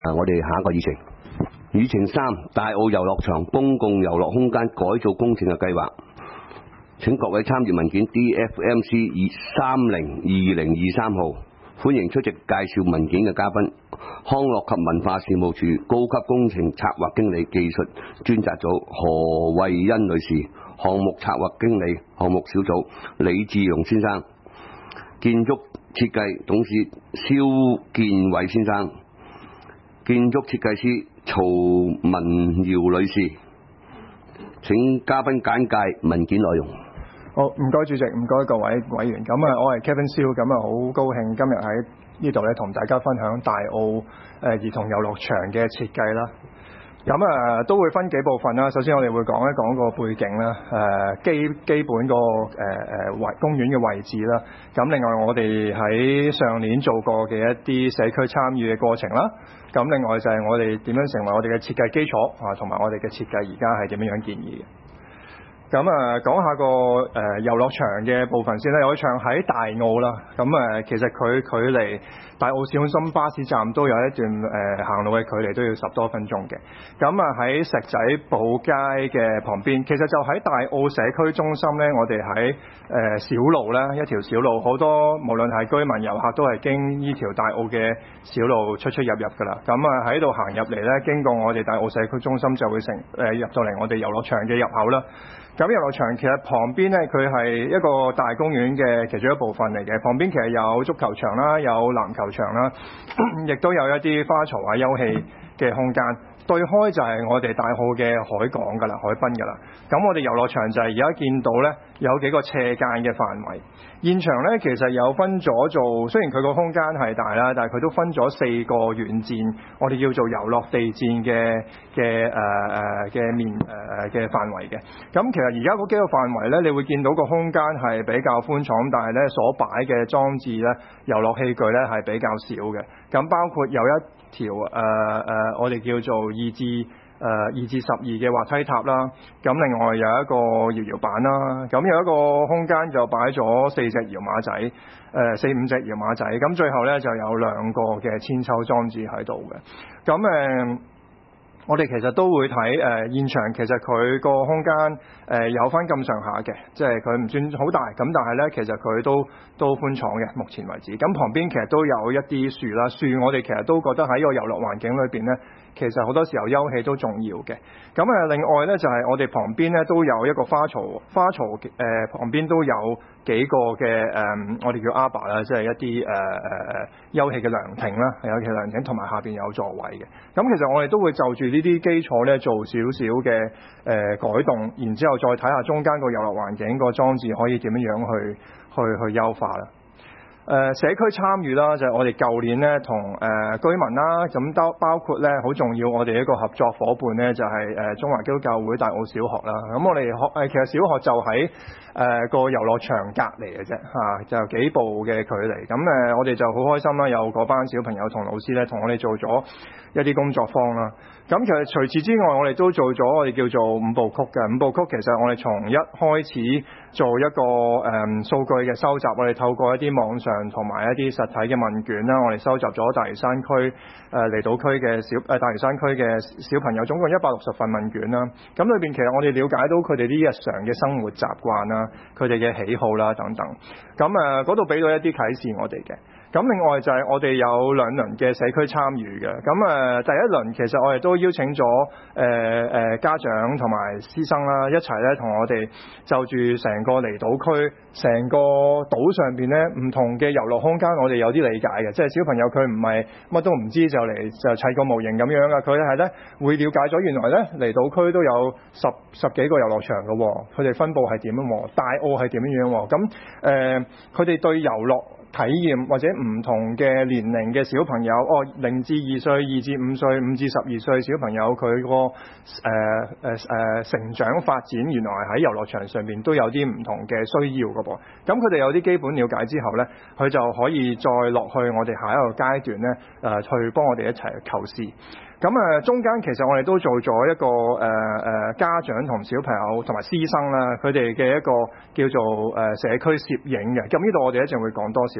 我哋下一個議程，議程3，大澳遊樂場公共遊樂空間改造工程嘅計劃，請各位參閱文件 DFMC 302023號，歡迎出席介紹文件嘅嘉賓，康樂及文化事務署高級工程策劃經理技術專責組何慧欣女士，項目策劃經理項目小組李志榮先生，建築設計董事蕭建偉先生，建築設計師曹文堯女士。請嘉賓簡介文件內容。 好，唔該主席，唔該各位委員。咁我係 Kevin 蕭，咁好高興今日喺呢度咧同大家分享大澳兒童遊樂場嘅設計啦。咁都會分幾部分啦。首先我哋會講一講個背景啦，基本個公園嘅位置啦。咁另外我哋喺上年做過嘅一啲社區參與嘅過程啦。咁另外就係我哋點樣成為我哋嘅設計基礎啊，同埋我哋嘅設計而家係點樣建議嘅。咁講下個遊樂場嘅部分先啦。遊樂場喺大澳啦，咁其實佢距離大澳市中心巴士站都有一段行路嘅距離，都要10多分鐘嘅。咁喺石仔堡街嘅旁邊，其實就喺大澳社區中心呢，我哋喺小路啦，一條小路，好多無論係居民遊客都係經呢條大澳嘅小路出入㗎啦。咁喺度行入嚟呢，經過我哋大澳社區中心就會入到嚟我哋遊樂場嘅入口啦。咁遊樂場其實旁邊呢，佢係一個大公園嘅其中一部分嚟嘅。旁邊其實有足球場啦，有籃球場啦，亦都有一啲花槽啊、休憩嘅空間。對開就係我哋大澳嘅海港㗎啦，海濱㗎啦。咁我哋遊樂場就係而家見到呢，有幾個斜間嘅範圍。現場呢，其實有分咗做，雖然佢個空間係大啦，但係佢都分咗4個軟墊，我哋叫做遊樂地墊嘅範圍嘅。咁其實而家嗰幾個範圍呢，你會見到個空間係比較寬敞，但係呢所擺嘅裝置呢，遊樂器具呢係比較少嘅。咁包括有一條我哋叫做2至12嘅滑梯塔啦，咁另外有一個搖搖板啦，咁有一個空間就擺咗4隻搖馬仔，4、5隻搖馬仔，咁最後呢就有2個嘅千秋裝置喺度嘅。咁我哋其實都會睇現場，其實佢個空間有翻咁上下嘅，即係佢唔算好大，咁但係呢，其實佢都寬敞嘅，目前為止。咁旁邊其實都有一啲樹啦，樹我哋其實都覺得喺個遊樂環境裏邊呢，其實好多時候休憩都重要嘅。咁另外呢，就係我哋旁邊呢都有一個花槽旁邊都有幾個嘅我哋叫 arbor 啦，即係一啲休憩嘅涼亭啦，有其涼亭同埋下邊有座位嘅。咁其實我哋都會就住呢啲基礎呢做少少嘅改動，然之後再睇下中間個遊樂環境個裝置可以點樣去優化啦。社區參與啦，就係我哋舊年呢同居民啦，咁都包括呢好重要，我哋一個合作夥伴呢，就係中華基督教會大澳小學啦。咁我哋其實小學就喺個遊樂場隔離嘅啫，就幾步嘅距離。咁我哋就好開心啦，有嗰班小朋友同老師呢，同我哋做咗一啲工作坊啦。咁其實除此之外，我哋都做咗我哋叫做5部曲嘅。5部曲其實我哋從一開始做一個數據嘅收集，我哋透過一啲網上同埋一啲實體嘅問卷啦，我哋收集咗大嶼山區離島區嘅大嶼山區嘅小朋友總共160份問卷啦。咁裏邊其實我哋了解到佢哋啲日常嘅生活習慣啦，佢哋嘅喜好啦等等。咁嗰度俾到一啲啟示我哋嘅。咁另外就係我哋有2輪嘅社區參與嘅。咁第一輪其實我哋都邀請咗家長同埋師生啦，一齊咧同我哋就住成個離島區、成個島上邊咧唔同嘅遊樂空間，我哋有啲理解嘅。即係小朋友佢唔係乜都唔知就嚟就砌個模型咁樣啊，佢係咧會了解咗原來咧離島區都有十幾個遊樂場嘅喎，佢哋分佈係點樣喎，大澳係點樣喎。咁佢哋對遊樂體驗或者唔同嘅年齡嘅小朋友，0至2歲、2至5歲、5至12歲小朋友，佢個成長發展原來喺遊樂場上面都有啲唔同嘅需要㗎噃。咁佢哋有啲基本了解之後呢，佢就可以再落去我哋下一個階段呢，去幫我哋一齊構思。咁中間其實我哋都做咗一個家長同小朋友同埋師生啦，佢哋嘅一個叫做社區攝影嘅。咁呢度我哋一陣會講多少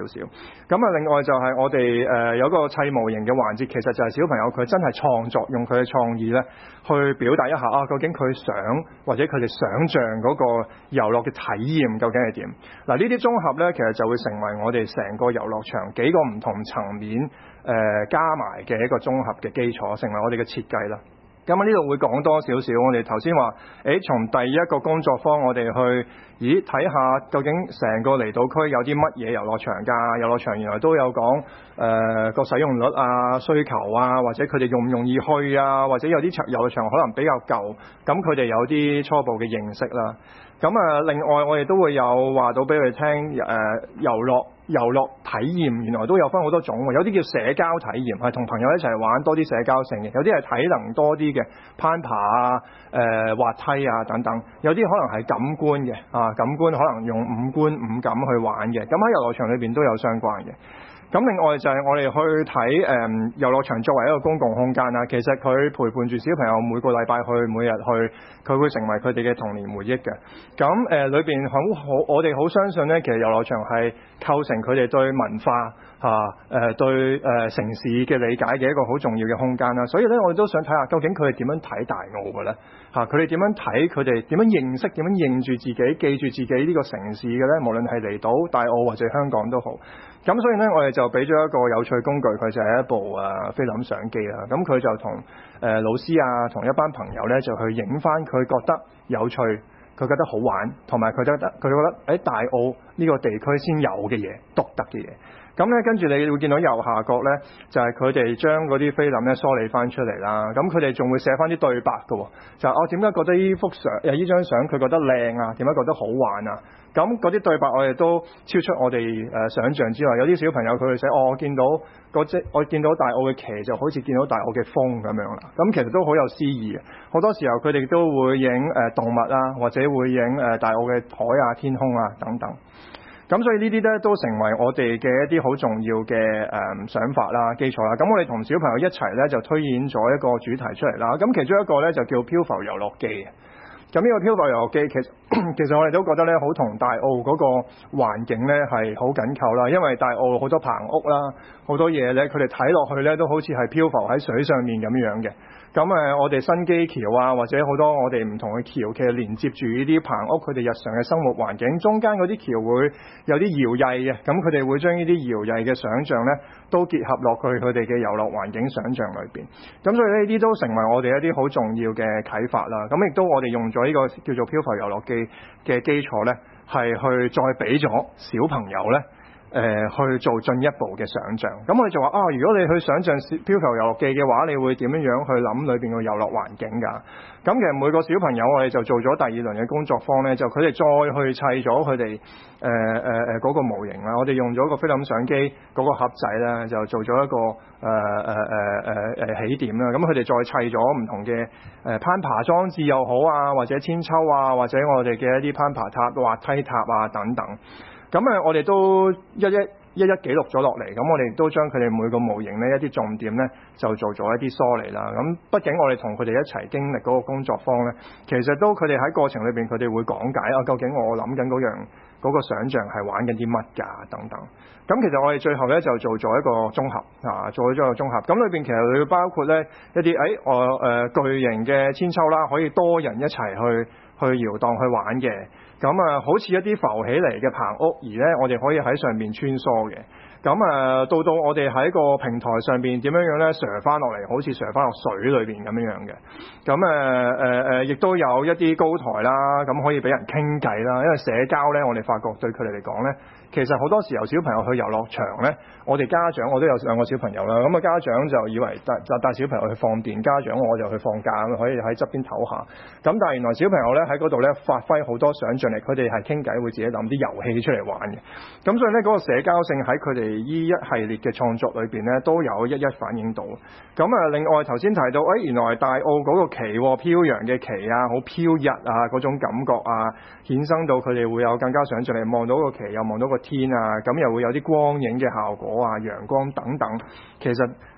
少。咁啊，另外就係我哋有個砌模型嘅環節，其實就係小朋友佢真係創作，用佢嘅創意咧去表達一下究竟佢想或者佢哋想像嗰個遊樂嘅體驗究竟係點。嗱，呢啲綜合咧，其實就會成為我哋成個遊樂場幾個唔同層面加埋嘅一個綜合嘅基礎，成為我哋嘅設計啦。咁呢度會講多少少，我哋頭先話，從第一個工作坊我哋去，睇下究竟成個離島區有啲乜嘢遊樂場㗎？遊樂場原來都有講個使用率啊、需求啊，或者佢哋容唔容易去啊，或者有啲遊樂場可能比較舊，咁佢哋有啲初步嘅認識啦。咁另外我哋都會有話到俾佢哋聽，遊樂體驗原來都有分好多種喎，有啲叫社交體驗，係同朋友一齊玩多啲社交性嘅；有啲係體能多啲嘅，攀爬啊、滑梯啊等等；有啲可能係感官嘅，感官可能用五官五感去玩嘅。咁喺遊樂場裏邊都有相關嘅。咁另外就係我哋去睇遊樂場作為一個公共空間啦，其實佢陪伴住小朋友每個禮拜去，每日去，佢會成為佢哋嘅童年回憶嘅。咁裏邊我哋好相信咧，其實遊樂場係構成佢哋對文化對城市嘅理解嘅一個好重要嘅空間啦。所以咧，我哋都想睇下究竟佢哋點樣睇大澳嘅咧？佢哋點樣睇？佢哋點樣認識？點樣認住自己？記住自己呢個城市嘅咧？無論係離島、大澳或者香港都好。咁所以咧，我哋就俾咗一個有趣工具，佢就係一部菲林相機啦。咁佢就同老師啊，同一班朋友咧，就去影翻佢覺得有趣，佢覺得好玩，同埋佢覺得喺大澳呢個地區先有嘅嘢，獨特嘅嘢。咁咧，跟住你會見到右下角咧，就係佢哋將嗰啲菲林咧梳理翻出嚟啦。咁佢哋仲會寫翻啲對白嘅，就係點解覺得呢幅相呢張相佢覺得靚啊？點解覺得好玩啊？咁嗰啲對白我哋都超出我哋想像之外。有啲小朋友佢會寫我見到大澳嘅旗就好似見到大澳嘅風咁樣啦。咁其實都好有詩意嘅。好多時候佢哋都會影動物啊，或者會影大澳嘅海啊、天空啊等等。咁所以呢啲咧都成為我哋嘅一啲好重要嘅想法啦、基礎啦。咁我哋同小朋友一齊咧就推演咗一個主題出嚟啦。咁其中一個咧就叫漂浮遊樂記。咁呢個漂浮遊樂記其實我哋都覺得咧好同大澳嗰個環境咧係好緊扣啦。因為大澳好多棚屋啦，好多嘢咧佢哋睇落去咧都好似係漂浮喺水上面咁樣嘅。咁我哋新基橋啊，或者好多我哋唔同嘅橋，其實連接住呢啲棚屋，佢哋日常嘅生活環境，中間嗰啲橋會有啲搖曳嘅，咁佢哋會將呢啲搖曳嘅想像咧，都結合落去佢哋嘅遊樂環境想像裏邊。咁所以呢啲都成為我哋一啲好重要嘅啟發啦。咁亦都我哋用咗呢個叫做漂浮遊樂記嘅基礎咧，係去再俾咗小朋友咧。去做進一步嘅想像。咁我哋就話如果你去想像漂浮遊樂記嘅話，你會點樣去諗裏邊個遊樂環境㗎？咁其實每個小朋友我哋就做咗第二輪嘅工作坊咧，就佢哋再去砌咗佢哋嗰個模型啦。我哋用咗個菲林相機嗰個盒仔咧，就做咗一個起點啦。咁佢哋再砌咗唔同嘅攀爬裝置又好啊，或者千秋啊，或者我哋嘅一啲攀爬塔、滑梯塔啊等等。咁我哋都一一記錄咗落嚟，咁我哋亦都將佢哋每個模型呢一啲重點呢，就做咗一啲梳理啦。咁畢竟我哋同佢哋一齊經歷嗰個工作坊呢，其實都佢哋喺過程裏邊佢哋會講解究竟我諗緊嗰個想像係玩緊啲乜㗎等等。咁其實我哋最後呢，就做咗一個綜合做咗一個綜合。咁裏邊其實會包括呢一啲巨型嘅千秋啦，可以多人一齊去搖盪去玩嘅。咁好似一啲浮起嚟嘅棚屋，而咧我哋可以喺上面穿梭嘅。咁到我哋喺個平台上邊點樣咧瀡翻落嚟，好似瀡翻落水裏邊咁樣嘅。咁亦都有一啲高台啦，咁可以俾人傾偈啦。因為社交咧，我哋發覺對佢哋嚟講咧，其實好多時候小朋友去遊樂場咧，我哋家長我都有兩個小朋友啦。咁家長就以為帶小朋友去放電，家長我就去放假，可以喺側邊唞下。咁但係原來小朋友咧喺嗰度咧發揮好多想像力，佢哋係傾偈會自己諗啲遊戲出嚟玩嘅。咁所以咧嗰個社交性喺佢哋呢一系列嘅創作裏邊咧都有一反映到。咁另外頭先提到原來大澳嗰個旗飄揚嘅旗啊，好飄逸啊嗰種感覺啊，衍生到佢哋會有更加想像力，望到個旗又望到個天啊，咁又會有啲光影嘅效果啊、陽光等等。其實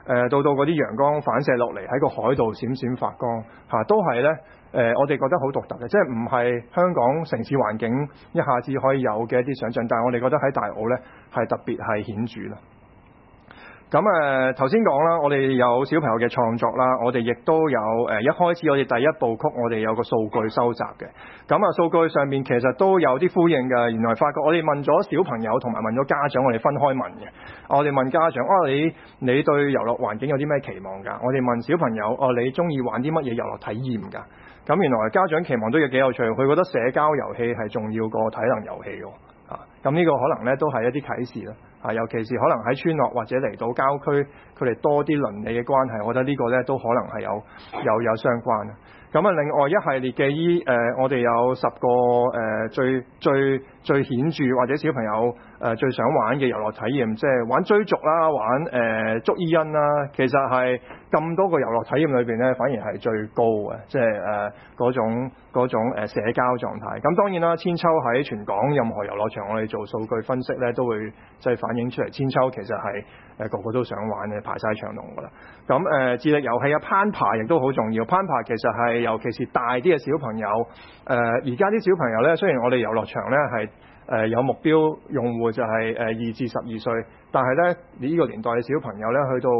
到嗰啲陽光反射落嚟喺個海度閃閃發光都係咧我哋覺得好獨特嘅，即係唔係香港城市環境一下子可以有嘅一啲想像，但係我哋覺得喺大澳咧係特別係顯著啦。咁頭先講啦，我哋有小朋友嘅創作啦，我哋亦都有一開始我哋第一部曲，我哋有個數據收集嘅。咁數據上面其實都有啲呼應嘅。原來發覺我哋問咗小朋友同埋問咗家長，我哋分開問嘅。我哋問家長你對遊樂環境有啲咩期望㗎？我哋問小朋友你中意玩啲乜嘢遊樂體驗㗎？咁原來家長期望都有幾有趣，佢覺得社交遊戲係重要過體能遊戲喎。咁呢個可能咧都係一啲啟示啦。尤其是可能喺村落或者嚟到郊區，佢哋多啲鄰里嘅關係，我覺得呢個咧都可能係有相關。咁另外一系列嘅我哋有10個最顯著或者小朋友最想玩嘅遊樂體驗，即係玩追逐啦，玩捉伊人啦，其實係咁多個遊樂體驗裏邊咧，反而係最高嘅，即係嗰種社交狀態。咁當然啦，千秋喺全港任何遊樂場，我哋做數據分析咧，都會即係反映出嚟，千秋其實係個個都想玩嘅，排晒長龍㗎啦。咁智力遊戲攀爬亦都好重要，攀爬其實係尤其是大啲嘅小朋友，而家啲小朋友咧，雖然我哋遊樂場咧係有目標用戶就係2至12歲，但係咧呢個年代嘅小朋友咧去到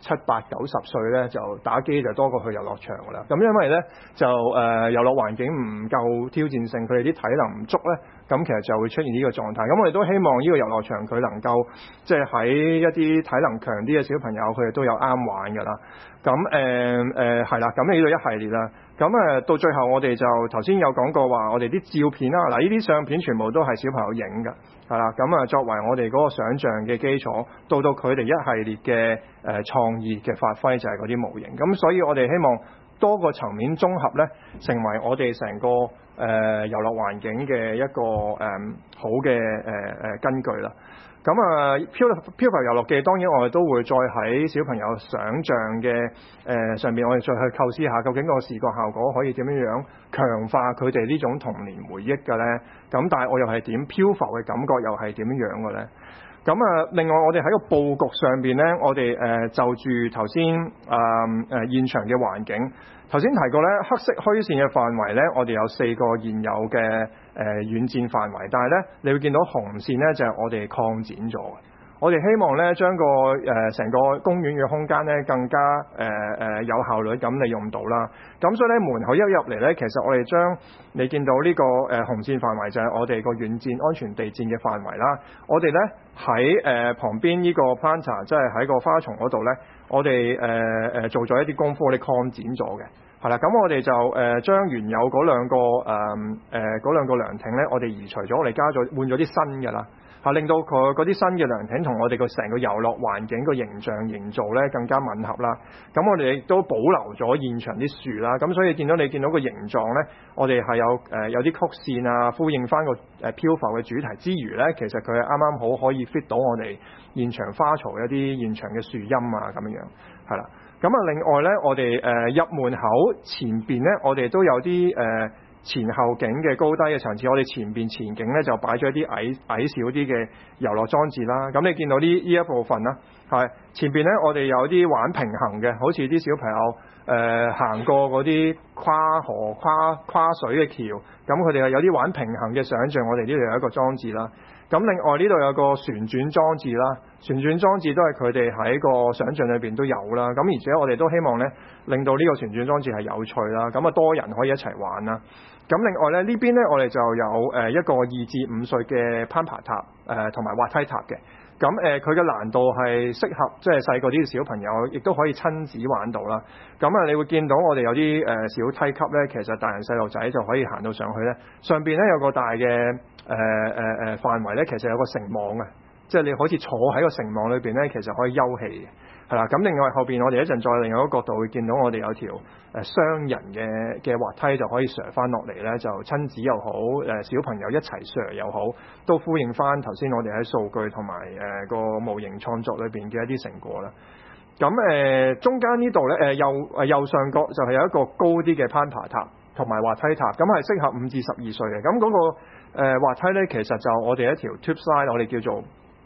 7、8、90歲咧就打機就多過去遊樂場㗎啦。咁因為咧就遊樂環境唔夠挑戰性，佢哋啲體能唔足咧，咁其實就會出現呢個狀態。咁我哋都希望呢個遊樂場佢能夠即係喺一啲體能強啲嘅小朋友，佢哋都有啱玩㗎啦。咁係啦，咁呢度一系列啦。咁到最後我哋就頭先有講過話，我哋啲照片啦，嗱呢啲相片全部都係小朋友影㗎，係啦。咁作為我哋嗰個想像嘅基礎，到佢哋一系列嘅創意嘅發揮就係嗰啲模型。咁所以我哋希望多個層面綜合咧，成為我哋成個遊樂環境嘅一個好嘅根據啦。咁漂浮遊樂記當然我哋都會再喺小朋友想像嘅上面，我哋再去構思下究竟個視覺效果可以點樣強化佢哋呢種童年回憶嘅咧？咁但係我又係點漂浮嘅感覺又係點樣嘅咧？咁另外我哋喺個佈局上邊咧，我哋就住頭先現場嘅環境，頭先提過咧黑色虛線嘅範圍咧，我哋有4個現有嘅遠戰範圍，但係咧你會見到紅線咧就係我哋擴展咗嘅。我哋希望咧將個成個公園嘅空間咧更加有效率咁利用到啦。咁所以咧門口一入嚟咧，其實我哋將你見到呢個紅線範圍就係我哋個遠戰安全地戰嘅範圍啦。我哋咧喺旁邊呢個 planter 即係喺個花叢嗰度咧，我哋做咗一啲功夫，我哋擴展咗嘅。係啦，咁我哋就將原有嗰兩個涼亭咧，我哋移除咗，我哋換咗啲新嘅啦。令到佢嗰啲新嘅涼亭同我哋個成個遊樂環境個形象營造咧更加吻合啦。咁我哋亦都保留咗現場啲樹啦。咁所以見到個形狀咧，我哋係有啲曲線啊，呼應翻個漂浮嘅主題之餘咧，其實佢係啱啱好可以 fit 到我哋現場花槽一啲現場嘅樹蔭啊咁樣係啦。咁另外咧，我哋入門口前邊咧，我哋都有啲前後景嘅高低嘅層次，我哋前景咧就擺咗一啲矮小啲嘅遊樂裝置啦。咁你見到呢一部分啦，係前邊咧我哋有啲玩平衡嘅，好似啲小朋友行過嗰啲跨河跨水嘅橋，咁佢哋有啲玩平衡嘅想像，我哋呢度有一個裝置啦。咁另外呢度有個旋轉裝置啦，旋轉裝置都係佢哋喺個想像裏邊都有啦。咁而且我哋都希望咧令到呢個旋轉裝置係有趣啦，咁多人可以一齊玩啦。咁另外咧呢邊咧我哋就有一個2至5歲嘅攀爬塔同埋滑梯塔嘅。咁佢嘅難度係適合即係細個啲小朋友，亦都可以親子玩到啦。咁你會見到我哋有啲小梯級咧，其實大人細路仔就可以行到上去咧。上邊咧有個大嘅範圍咧，其實有個繩網嘅，即係你好似坐喺個繩網裏邊咧，其實可以休憩嘅。係啦，咁另外後邊我哋一陣再另外一個角度會見到我哋有條雙人嘅滑梯就可以上翻落嚟咧，就親子又好，小朋友一齊上又好，都呼應翻頭先我哋喺數據同埋個模型創作裏邊嘅一啲成果啦。咁中間呢度咧右上角就係有一個高啲嘅攀爬塔同埋滑梯塔，咁係適合5至12歲嘅。咁嗰個滑梯咧其實就我哋一條 tube slide，我哋叫做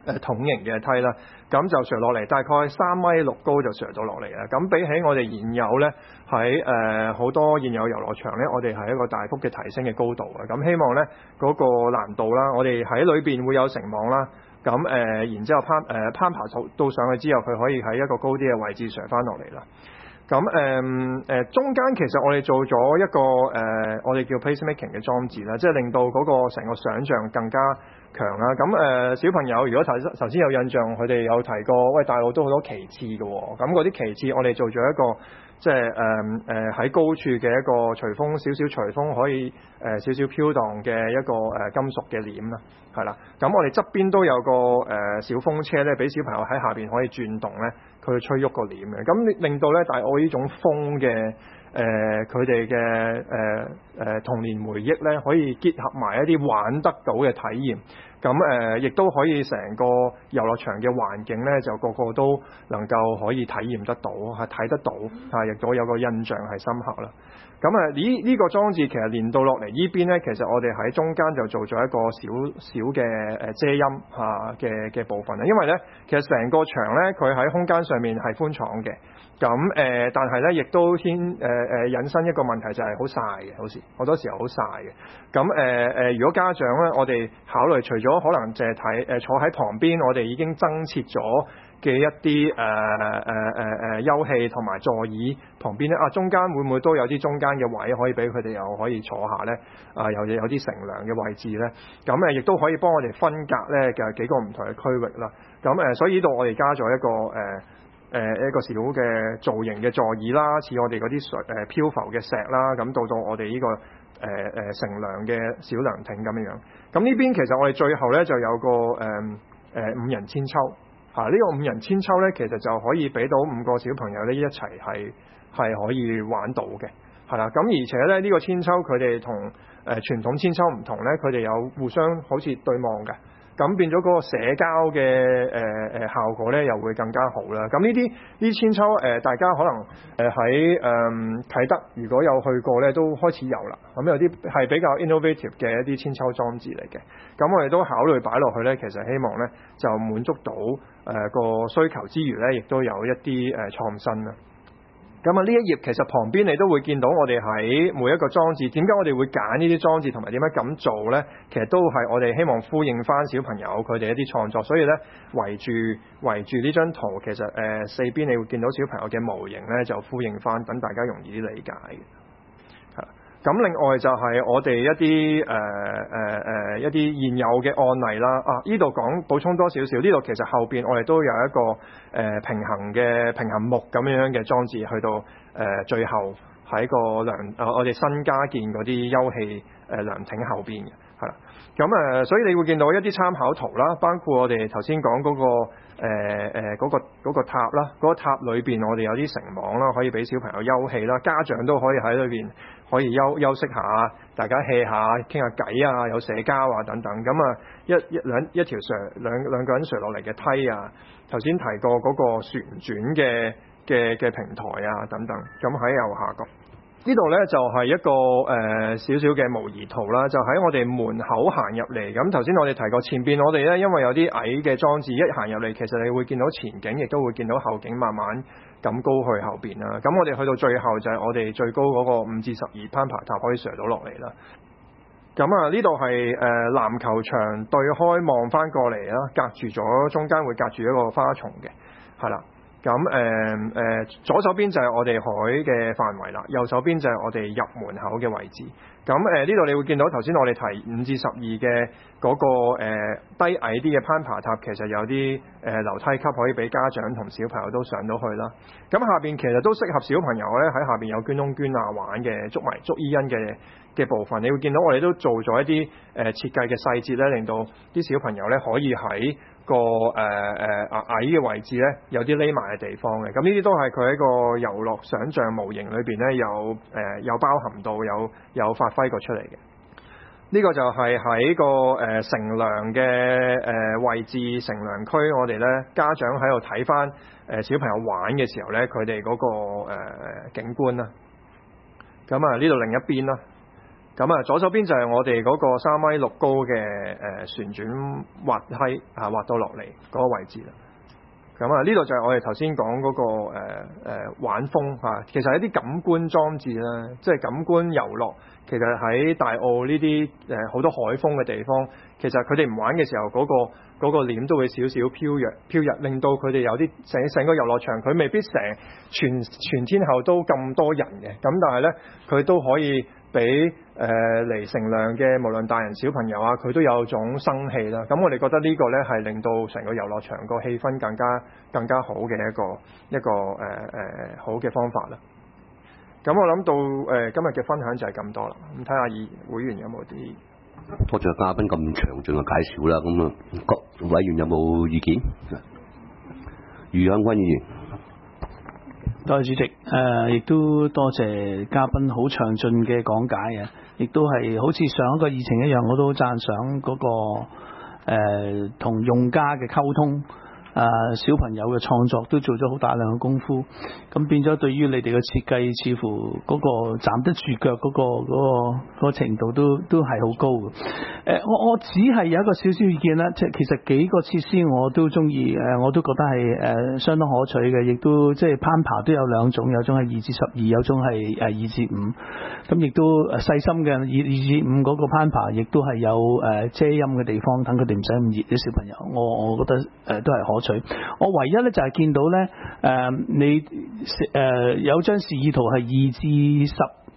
筒形嘅梯啦，咁就垂落嚟大概3.6米高就垂到落嚟啦。咁比起我哋現有咧喺好多現有遊樂場咧，我哋係一個大幅嘅提升嘅高度啊。咁希望咧嗰個難度啦，我哋喺裏邊會有繩網啦。咁然之後攀爬到上去之後，佢可以喺一個高啲嘅位置上翻落嚟啦。咁中間其實我哋做咗一個我哋叫 placemaking 嘅裝置啦，即係令到嗰個成個想像更加強啦。咁小朋友如果頭先有印象，佢哋有提過，喂，大陸都好多旗幟嘅喎。咁嗰啲旗幟我哋做咗一個即係喺高處嘅一個隨風少少隨風可以少少飄蕩嘅一個金屬嘅簾啦，係啦。咁我哋側邊都有個小風車咧，俾小朋友喺下邊可以轉動咧，佢去吹喐個簾嘅。咁令到咧大澳呢種風嘅佢哋嘅童年回憶咧，可以結合埋一啲玩得到嘅體驗。咁亦都可以成個遊樂場嘅環境咧，就個個都能夠可以體驗得到，係睇得到，亦都有個印象係深刻啦。咁呢個裝置其實連到落嚟呢邊咧，其實我哋喺中間就做咗一個小嘅遮陰嘅部分啦。因為咧，其實成個場咧，佢喺空間上面係寬敞嘅。咁但係咧，亦都引申一個問題就係好曬嘅，好多時候好曬嘅。咁如果家長咧，我哋考慮除咗可能淨係睇坐喺旁邊，我哋已經增設咗嘅一啲休憩同埋座椅旁邊咧，中間會唔會都有啲中間嘅位可以俾佢哋又可以坐下咧？有啲乘涼嘅位置咧，咁亦都可以幫我哋分隔咧嘅幾個唔同嘅區域啦。咁所以呢度我哋加咗一個小嘅造型嘅座椅啦，似我哋嗰啲漂浮嘅石啦，咁到我哋呢個乘涼嘅小涼亭咁樣。咁呢邊其實我哋最後咧就有個5人千秋。呢個5人千秋咧，其實就可以俾到5個小朋友咧一齊係可以玩到嘅，係啦。咁而且咧呢個千秋佢哋同傳統千秋唔同咧，佢哋有互相好似對望嘅，咁變咗嗰個社交嘅效果咧又會更加好啦。咁呢啲千秋大家可能喺啟德如果有去過咧，都開始有啦。咁有啲係比較 innovative 嘅一啲千秋裝置嚟嘅。咁我哋都考慮擺落去咧，其實希望咧就滿足到個需求之餘咧，亦都有一啲創新啦。咁呢一頁其實旁邊你都會見到我哋喺每一個裝置，點解我哋會揀呢啲裝置同埋點樣咁做呢？其實都係我哋希望呼應翻小朋友佢哋一啲創作，所以呢，圍住呢張圖，其實四邊你會見到小朋友嘅模型呢，就呼應翻，等大家容易啲理解嘅。咁另外就係我哋一啲一啲現有嘅案例啦。呢度補充多少少，呢度其實後邊我哋都有一個平衡木咁樣嘅裝置，去到最後喺個我哋新加建嗰啲休憩涼亭後邊嘅，係啦。咁所以你會見到一啲參考圖啦，包括我哋頭先講嗰個塔啦，嗰個塔裏邊我哋有啲繩網啦，可以俾小朋友休憩啦，家長都可以喺裏邊可以休息下，大家 hea 下傾下偈啊，有社交啊等等。咁一條兩個人垂落嚟嘅梯啊，頭先提過嗰個旋轉嘅平台啊等等。咁喺右下角呢度呢，就係一個少少嘅模擬圖啦，就喺我哋門口行入嚟。咁頭先我哋提過前邊我哋呢，因為有啲矮嘅裝置，一行入嚟其實你會見到前景，亦都會見到後景慢慢咁高去後邊啦。咁我哋去到最後就係我哋最高嗰個5至12攀爬塔可以上到落嚟啦。咁呢度係籃球場對開望翻過嚟啦，隔住咗中間會隔住一個花叢嘅，係啦。咁左手邊就係我哋海嘅範圍啦，右手邊就係我哋入門口嘅位置。咁呢度你會見到頭先我哋提5至12嘅嗰個低矮啲嘅攀爬塔，其實有啲樓梯級可以俾家長同小朋友都上到去啦。咁下邊其實都適合小朋友咧喺下邊有捐窿捐啊玩嘅捉迷捉伊人嘅部分。你會見到我哋都做咗一啲設計嘅細節咧，令到啲小朋友咧可以喺個矮嘅位置咧有啲匿埋嘅地方嘅。咁呢啲都係佢喺個遊樂想像模型裏邊咧有包含到有發揮過出嚟嘅。呢個就係喺個乘涼嘅位置乘涼區，我哋咧家長喺度睇翻小朋友玩嘅時候咧，佢哋嗰個景觀啦。咁呢度另一邊啦。 咁啊，左手邊就係我哋嗰個3米6高嘅旋轉滑梯滑到落嚟嗰個位置啦。咁啊，呢度就係我哋頭先講嗰個玩風嚇，其實係一啲感官裝置啦，即係感官遊樂。其實喺大澳呢啲好多海風嘅地方，其實佢哋唔玩嘅時候，嗰個簾都會少少飄逸，令到佢哋有啲成個遊樂場，佢未必全天候都咁多人嘅，咁但係呢，佢都可以俾嚟乘涼嘅無論大人小朋友啊，佢都有種生氣啦。咁我哋覺得呢個呢係令到成個遊樂場個氣氛更加好嘅一個好嘅方法啦。咁我諗到今日嘅分享就係咁多啦。咁睇下會員有冇啲？ 多謝嘉賓咁詳盡嘅介紹啦。咁啊，各委員有冇意見？余向軍議員， 多謝主席。亦都多謝嘉賓好詳盡嘅講解啊！亦都係好似上一個議程一樣，我都好讚賞嗰個同用家嘅溝通。小朋友嘅創作都做咗好大量嘅功夫，咁變咗對於你哋嘅設計，似乎嗰個站得住腳嗰個程度都係好高嘅。我只係有一個少少意見啦，即係其實幾個設施我都中意，我都覺得係相當可取嘅，亦都即係攀爬都有兩種，有種係2至12，有種係2至5，咁亦都細心嘅2至5嗰個攀爬，亦都係有遮陰嘅地方，等佢哋唔使咁熱啲小朋友，我覺得都係可取。我唯一咧就係見到咧，你有張示意圖係2至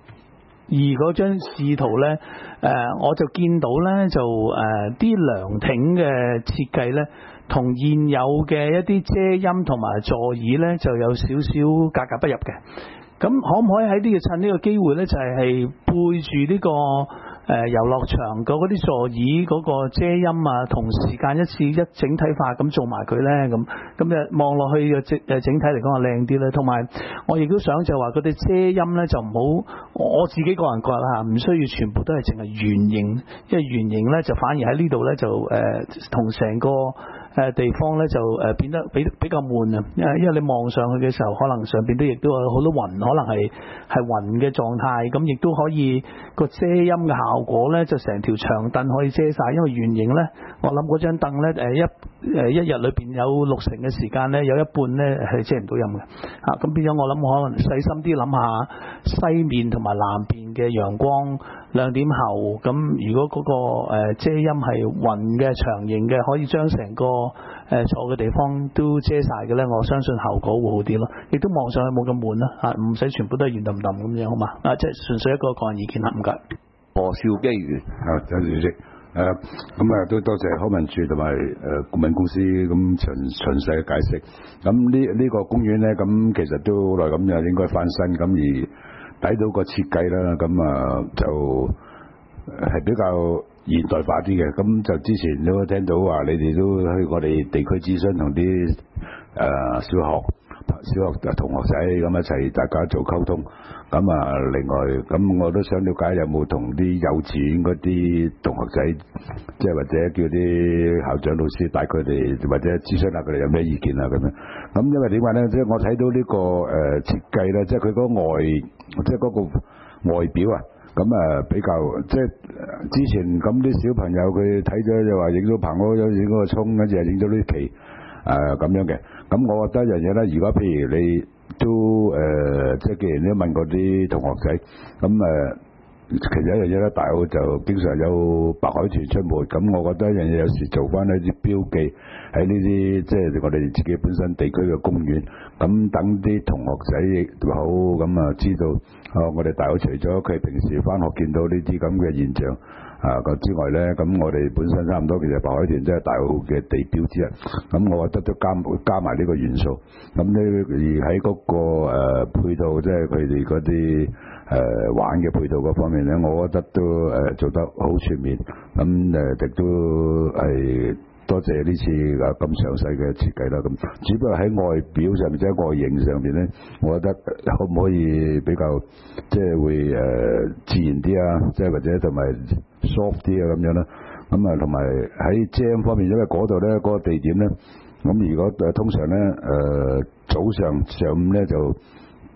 12嗰張示意圖咧，我就見到咧就啲涼亭嘅設計咧，同現有嘅一啲遮陰同埋座椅咧就有少少格格不入嘅。咁可唔可以喺呢個趁呢個機會咧，就係背住呢個遊樂場嗰啲座椅嗰個遮陰啊，同時間一整體化咁做埋佢咧，咁就望落去嘅整體嚟講係靚啲咧。同埋我亦都想就話嗰啲遮陰咧就唔好，我自己個人覺得嚇，唔需要全部都係淨係圓形，因為圓形咧就反而喺呢度咧就同成個地方咧就變得比較悶啊，因為你望上去嘅時候，可能上邊都亦都有好多雲，可能係雲嘅狀態，咁亦都可以個遮陰嘅效果咧，就成條長凳可以遮晒，因為圓形咧，我諗嗰張凳咧一日裏邊有60成嘅時間咧，有一半咧係遮唔到陰嘅嚇，咁變咗我諗可能細心啲諗下西面同埋南邊嘅陽光2點後，咁如果嗰個遮陰係雲嘅長形嘅，可以將成個坐嘅地方都遮晒嘅咧，我相信效果會好啲咯，亦都望上去冇咁悶啦嚇，唔使全部都係圓揼揼咁樣好嘛？即係純粹一個個人意見啦，唔該。 何兆基議員， 多謝主席。咁都多謝康文署同埋顧問公司咁詳細嘅解釋。咁呢個公園咧，咁其實都好耐咁就應該翻新，咁而睇到個設計啦，咁就係比較現代化啲嘅。咁就之前都聽到話你哋都去我哋地區諮詢，同啲小學同學仔咁一齊大家做溝通。咁另外咁我都想了解有冇同啲幼稚園嗰啲同學仔，即係或者叫啲校長老師帶佢哋，或者諮詢下佢哋有咩意見啊咁樣。咁因為點解咧？即係我睇到呢個設計咧，即係佢嗰個即係嗰個外表啊。咁比較即係之前咁啲小朋友佢睇咗就話影到棚屋，影嗰個葱，跟住又影到啲旗咁樣嘅。咁我覺得一樣嘢咧，如果譬如你都即係既然都問過啲同學仔，咁其實一樣嘢咧，大澳就經常有白海豚出沒，咁我覺得一樣嘢有時做翻一啲標記喺呢啲即係我哋自己本身地區嘅公園，咁等啲同學仔亦好咁知道，我哋大澳除咗佢平時翻學見到呢啲咁嘅現象之外咧，咁我哋本身差唔多其實白海豚即係大澳嘅地標之一，咁我覺得都加埋呢個元素，咁呢而喺嗰個配套，即係佢哋嗰啲玩嘅配套嗰方面咧，我覺得都做得好全面，咁亦都係多謝呢次咁詳細嘅設計啦。咁只不過喺外表上面，即係外形上面咧，我覺得可唔可以比較即係會自然啲啊，即係或者同埋 soft 啲啊咁樣啦。咁同埋喺遮方面，因為嗰度咧嗰個地點咧，咁如果通常咧早上上午咧就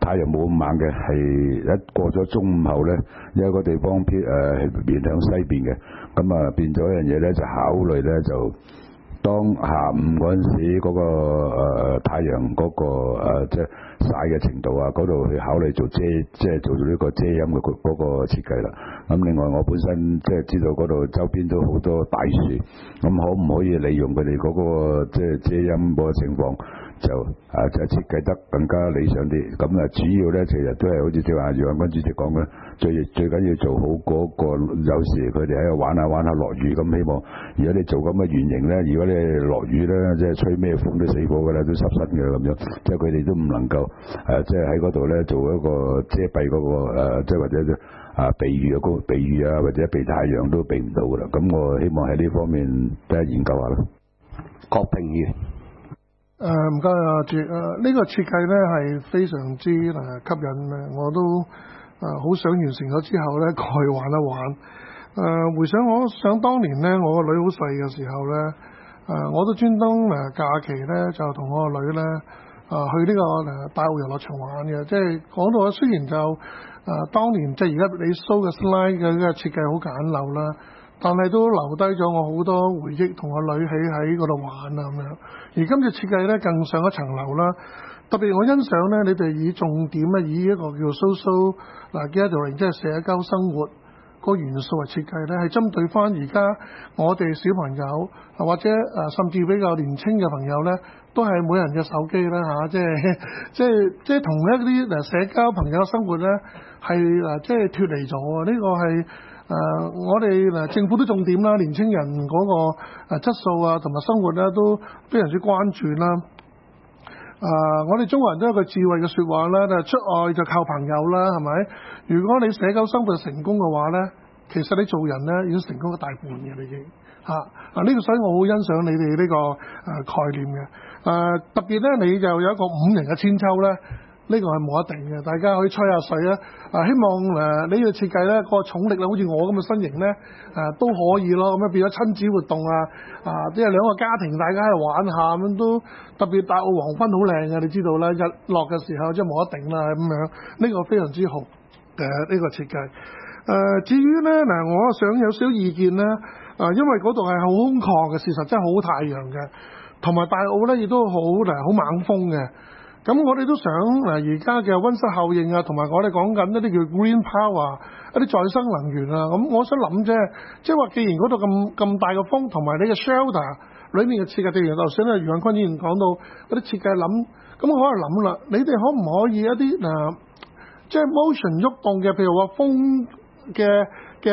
太陽冇咁猛嘅，係一過咗中午後咧，有一個地方係面向西邊嘅，咁啊變咗一樣嘢咧，就考慮咧就當下午嗰陣時嗰個太陽嗰個即係曬嘅程度啊，嗰度去考慮做即係做呢個遮陰嘅嗰個設計啦。咁另外我本身即係知道嗰度周邊都好多大樹，咁可唔可以利用佢哋嗰個即係遮陰嗰個情況？就設計得更加理想啲，咁啊主要咧其實都係好似正話楊漢君主席講嘅，最緊要做好嗰個，有時佢哋喺度玩下落雨，咁希望如果你做咁嘅圓形咧，如果你落雨咧，即係吹咩風都死火㗎啦，都濕身嘅咁樣，即係佢哋都唔能夠即係喺嗰度咧做一個遮蔽嗰個即係或者避雨啊或者避太陽都避唔到㗎啦，咁我希望喺呢方面都係研究下啦。 郭平議唔該啊，主呢個設計咧係非常之吸引嘅，我都好想完成咗之後咧過去玩一玩。回想我想當年咧，我個女好細嘅時候咧，我都專登假期咧就同我個女咧去呢個大澳遊樂場玩嘅。即係講到雖然就當年即係而家你 show 嘅 slide 嘅設計好簡陋啦，但係都留低咗我好多回憶，同我女喺嗰度玩啊咁樣。而今次設計咧更上一層樓啦，特別我欣賞咧，你哋以重點咧以一個叫 social gathering 即係社交生活個元素嚟設計咧，係針對翻而家我哋小朋友或者甚至比較年輕嘅朋友咧，都係每人嘅手機啦即係同一啲社交朋友嘅生活咧係即係脫離咗啊！呢個係我哋政府都重點啦，年青人嗰個質素啊同埋生活咧都非常之關注啦。我哋中國人都有個智慧嘅説話啦，出外就靠朋友啦，係咪？如果你社交生活成功嘅話咧，其實你做人咧已經成功咗大半嘅已經呢個，所以我好欣賞你哋呢個概念嘅。特別咧，你就有一個5人嘅千秋咧。呢個係冇一定嘅，大家可以吹下水啊！希望呢個設計咧個重力咧，好似我咁嘅身形咧，都可以咯。咁變咗親子活動即係兩個家庭大家喺度玩下咁都特別大澳黃昏好靚嘅，你知道啦，日落嘅時候即係冇得頂啦咁樣。呢個非常之好呢個設計。至於咧我想有少少意見咧，因為嗰度係好空曠嘅，事實真係好太陽嘅，同埋大澳咧亦都好猛風嘅。咁我哋都想而家嘅溫室效應啊，同埋我哋講緊一啲叫 green power 一啲再生能源啊，咁我想諗啫，即係話既然嗰度咁大嘅風，同埋你嘅 shelter 裏面嘅設計，譬如頭先余漢坤議員講到嗰啲設計諗，咁我可能諗啦，你哋可唔可以一啲即係 motion 喐動嘅，譬如話風嘅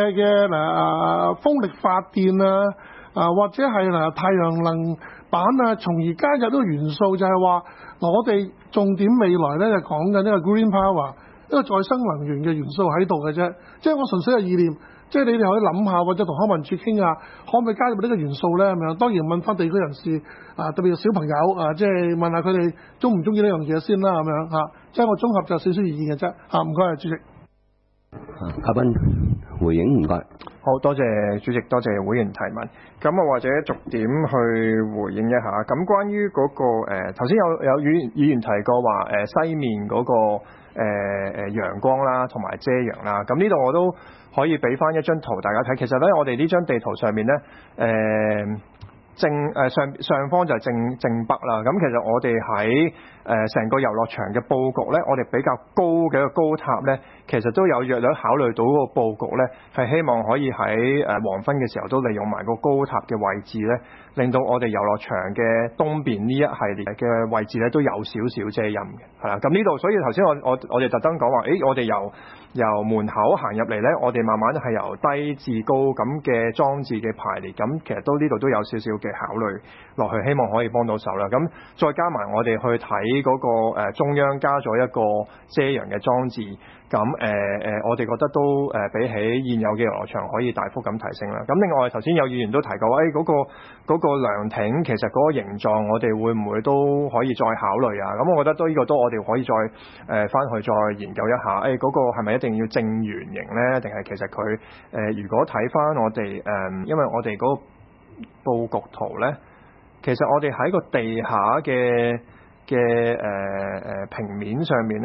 風力發電或者係太陽能板從而加入呢個元素，就係話我哋重點未來咧就講緊呢個 green power 一個再生能源嘅元素喺度嘅啫。即係我純粹嘅意念，即係你哋可以諗下，或者同康文署傾下，可唔可以加入呢個元素咧？咁樣當然問翻地區人士特別係小朋友即係問下佢哋中唔中意呢樣嘢先啦，咁樣即係我綜合就少少意見嘅啫。唔該，主席。 阿斌回應唔該。 好多謝主席，多謝會員提問。咁我或者逐點去回應一下。咁關於嗰個頭先有議員提過話西面嗰個陽光啦，同埋遮陽啦。咁呢度我都可以俾翻一張圖大家睇。其實咧，我哋呢張地圖上面咧上方就係正北啦。咁其實我哋喺成個遊樂場嘅佈局咧，我哋比較高嘅一個高塔咧，其實都有約略考慮到個佈局咧，係希望可以喺黃昏嘅時候都利用埋個高塔嘅位置咧，令到我哋遊樂場嘅東邊呢一系列嘅位置咧都有少少遮陰嘅，係啦。咁呢度，所以頭先我哋特登講話，我哋由門口行入嚟咧，我哋慢慢係由低至高咁嘅裝置嘅排列，咁其實呢度都有少少嘅考慮落去，希望可以幫到手啦。咁再加埋我哋去睇嗰個中央加咗一個遮陽嘅裝置，咁我哋覺得都比起現有嘅遊樂場可以大幅咁提升啦。咁另外頭先有議員都提過，嗰個涼亭其實嗰個形狀我哋會唔會都可以再考慮啊？咁我覺得呢個都我哋可以再翻去再研究一下，嗰個係咪一定要正圓形呢？定係其實佢如果睇翻我哋因為我哋嗰個佈局圖呢，其實我哋喺個地下嘅平面上面呢，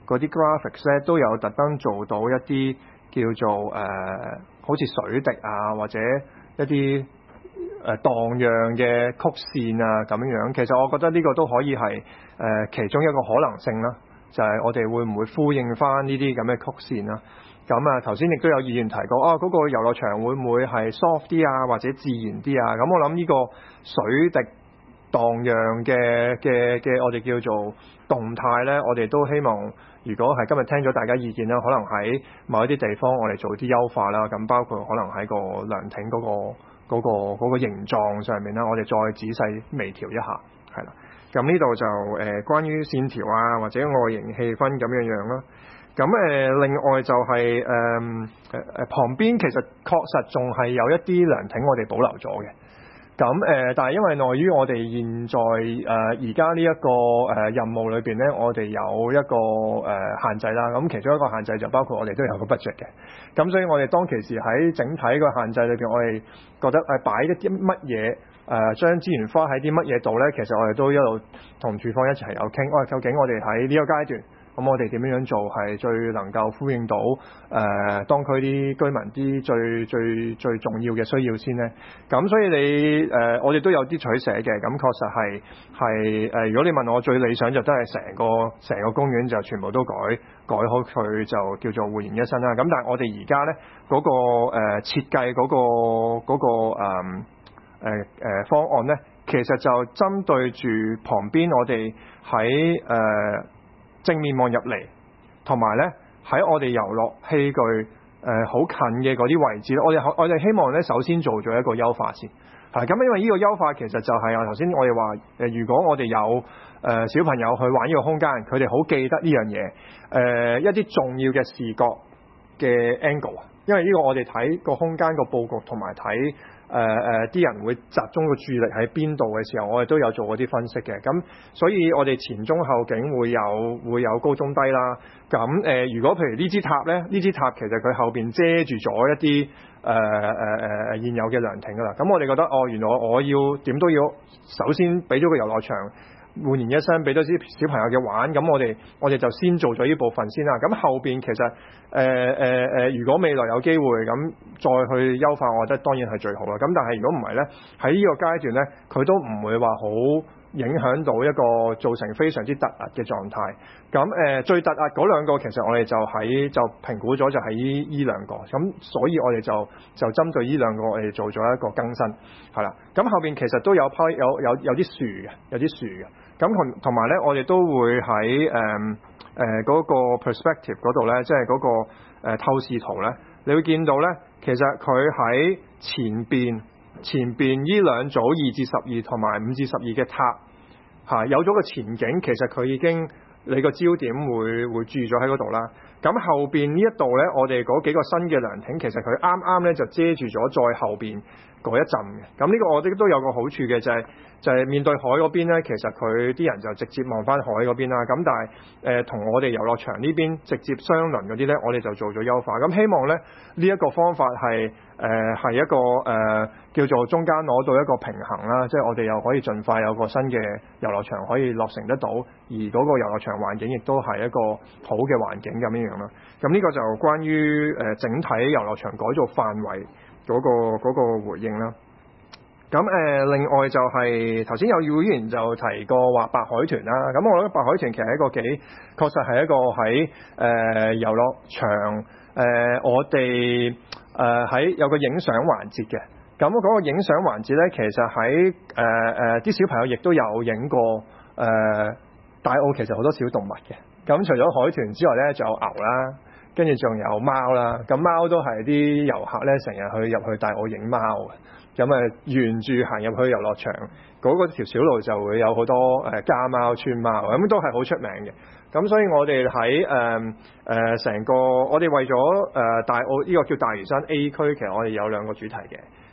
嗰啲 graphics 咧都有特登做到一啲叫做好似水滴啊，或者一啲盪漾嘅曲線啊咁樣。其實我覺得呢個都可以係其中一個可能性啦，就係我哋會唔會呼應翻呢啲咁嘅曲線啦。咁啊頭先亦都有議員提過嗰個遊樂場會唔會係 soft 啲啊，或者自然啲啊？咁我諗呢個水滴盪漾嘅我哋叫做動態呢，我哋都希望如果係今日聽咗大家意見啦，可能喺某一啲地方我哋做啲優化啦，咁包括可能喺個涼亭嗰個形狀上面啦，我哋再仔細微調一下，係啦。咁呢度就關於線條啊或者外形氣氛咁樣啦。咁另外就係旁邊其實確實仲係有一啲涼亭我哋保留咗嘅。咁但係因為內於我哋現在而家呢一個任務裏邊咧，我哋有一個限制啦。咁其中一個限制就包括我哋都有個 budget 嘅。咁所以我哋當其時喺整體個限制裏邊，我哋覺得擺一啲乜嘢將資源花喺啲乜嘢度咧，其實我哋都一路同處方一齊有傾。究竟我哋喺呢個階段，咁我哋點樣做係最能夠呼應到當區啲居民啲最重要嘅需要先呢？咁所以我哋都有啲取捨嘅。咁確實係如果你問我最理想就真係成個公園就全部都改好佢，就叫做煥然一新啦。咁但係我哋而家呢嗰個設計嗰個方案呢，其實就針對住旁邊我哋喺正面望入嚟，同埋咧喺我哋遊樂器具好近嘅嗰啲位置咧，我哋希望咧首先做咗一個優化先。咁因為呢個優化其實就係頭先我哋話如果我哋有小朋友去玩呢個空間，佢哋好記得呢樣嘢一啲重要嘅視覺嘅 angle， 因為呢個我哋睇個空間個佈局同埋睇啲人會集中個注意力喺邊度嘅時候，我哋都有做過啲分析嘅。咁所以我哋前中後景會有高中低啦。咁如果譬如呢支塔咧，呢支塔其實佢後邊遮住咗一啲現有嘅涼亭噶啦。咁我哋覺得原來我要點都要首先俾咗個遊樂場煥然一新，俾多啲小朋友嘅玩。咁我哋就先做咗呢部分先啦。咁後邊其實如果未來有機會咁再去優化，我覺得當然係最好啦。咁但係如果唔係咧，喺呢個階段咧，佢都唔會話好影響到一個造成非常之突兀嘅狀態。咁最突兀嗰兩個其實我哋就評估咗就係呢兩個。咁所以我哋就針對呢兩個我哋做咗一個更新，係啦。咁後邊其實都有啲樹嘅。咁同埋咧，我哋都會喺嗰個 perspective 嗰度咧，即係嗰個透視圖咧，你會見到咧，其實佢喺前邊呢兩組2至12同埋5至12嘅塔有咗個前景，其實佢已經你個焦點會注意咗喺嗰度啦。咁後邊呢一度咧，我哋嗰幾個新嘅涼亭，其實佢啱啱咧就遮住咗再後邊嗰一陣嘅。咁呢個我哋都有個好處嘅，就係面對海嗰邊咧，其實佢啲人就直接望翻海嗰邊啦。咁但係同我哋遊樂場呢邊直接相鄰嗰啲咧，我哋就做咗優化。咁希望咧呢一個方法係一個叫做中間攞到一個平衡啦，即係我哋又可以盡快有個新嘅遊樂場可以落成得到，而嗰個遊樂場環境亦都係一個好嘅環境咁樣啦。咁呢個就關於整體遊樂場改造範圍嗰個回應啦。咁另外就係頭先有議員就提過話白海豚啦。咁我覺得白海豚其實係一個確實係一個喺遊樂場我哋喺有個影相環節嘅。咁嗰個影相環節咧，其實喺啲小朋友亦都有影過大澳其實好多小動物嘅。咁除咗海豚之外咧，仲有牛啦，跟住仲有貓啦。咁貓都係啲遊客咧成日入去大澳影貓嘅。咁沿住行入去遊樂場嗰條小路就會有好多家貓、村貓，咁都係好出名嘅。咁所以我哋喺成個我哋為咗大澳呢個叫大嶼山 A 區，其實我哋有兩個主題嘅。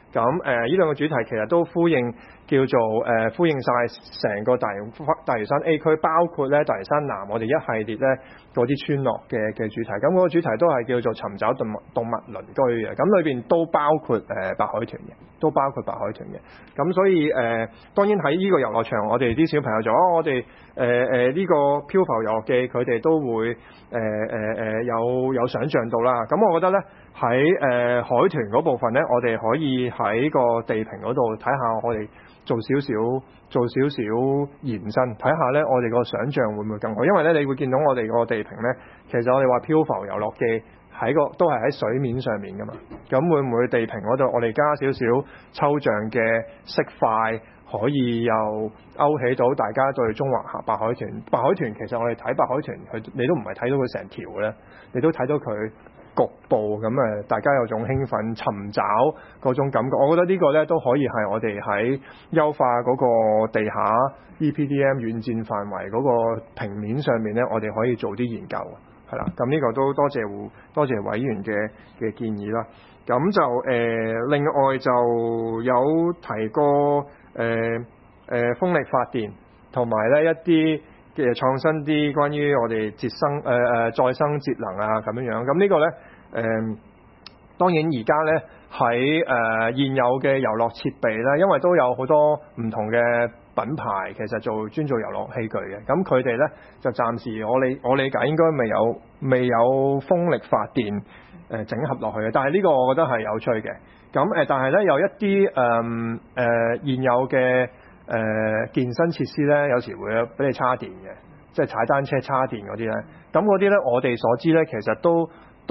咁呢兩個主題其實都呼應叫做呼應晒成個大嶼山 A 區，包括咧大嶼山南我哋一系列咧嗰啲村落嘅主題。咁嗰個主題都係叫做尋找動物鄰居嘅，咁裏邊都包括白海豚嘅，咁所以當然喺呢個遊樂場，我哋啲小朋友就我哋呢個漂浮遊樂記佢哋都會有想像到啦。咁我覺得咧喺海豚嗰部分咧，我哋可以喺個地坪嗰度睇下，我哋做少少延伸，睇下咧我哋個想像會唔會更好？因為咧你會見到我哋個地坪咧，其實我哋話漂浮遊樂記都係喺水面上面噶嘛。咁會唔會地坪嗰度我哋加少少抽象嘅色塊，可以又勾起到大家對中華白海豚？白海豚其實我哋睇白海豚，你都唔係睇到佢成條咧，你都睇到佢局部咁大家有種興奮尋找嗰種感覺。我覺得呢個咧都可以係我哋喺優化嗰個地下 EPDM 遠戰範圍嗰個平面上面咧，我哋可以做啲研究，係啦。咁呢個都多謝委員嘅建議啦。咁就另外就有提過風力發電同埋咧一啲嘅創新啲關於我哋再生節能啊咁樣。咁呢個咧當然而家咧喺現有嘅遊樂設備咧，因為都有好多唔同嘅品牌其實專做遊樂器具嘅，咁佢哋咧就暫時我理解應該未有風力發電整合落去嘅。但係呢個我覺得係有趣嘅。咁但係咧有一啲現有嘅健身設施咧，有時會俾你叉電嘅，即係踩單車叉電嗰啲咧。咁嗰啲咧，我哋所知咧，其實都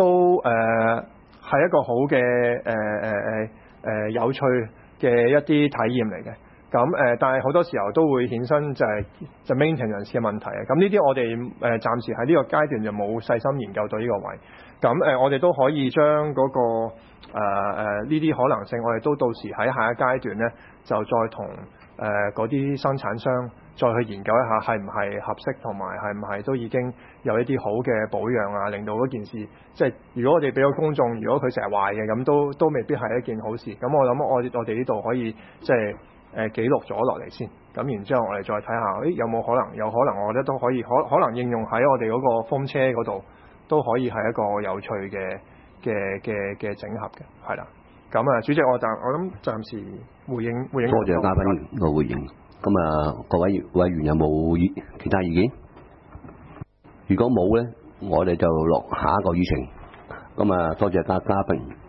係一個好嘅有趣嘅一啲體驗嚟嘅。咁但係好多時候都會衍生就 maintenance 嘅問題啊。咁呢啲我哋暫時喺呢個階段就冇細心研究到呢個位。咁我哋都可以將嗰個呢啲可能性，我哋都到時喺下一階段咧，就再同嗰啲生產商再去研究一下係唔係合適，同埋係唔係都已經有一啲好嘅保養啊，令到嗰件事即係如果我哋俾個公眾，如果佢成日壞嘅，咁都未必係一件好事。咁我諗我哋呢度可以即係記錄咗落嚟先，咁然之後我哋再睇下，有冇可能我覺得都可以可能應用喺我哋嗰個風車嗰度，都可以係一個有趣嘅整合嘅，係啦。咁主席，我諗暫時回應。 多謝嘉賓個回應。咁各位委員有冇其他意見？如果冇咧，我哋就落下一個議程。咁多謝嘉賓。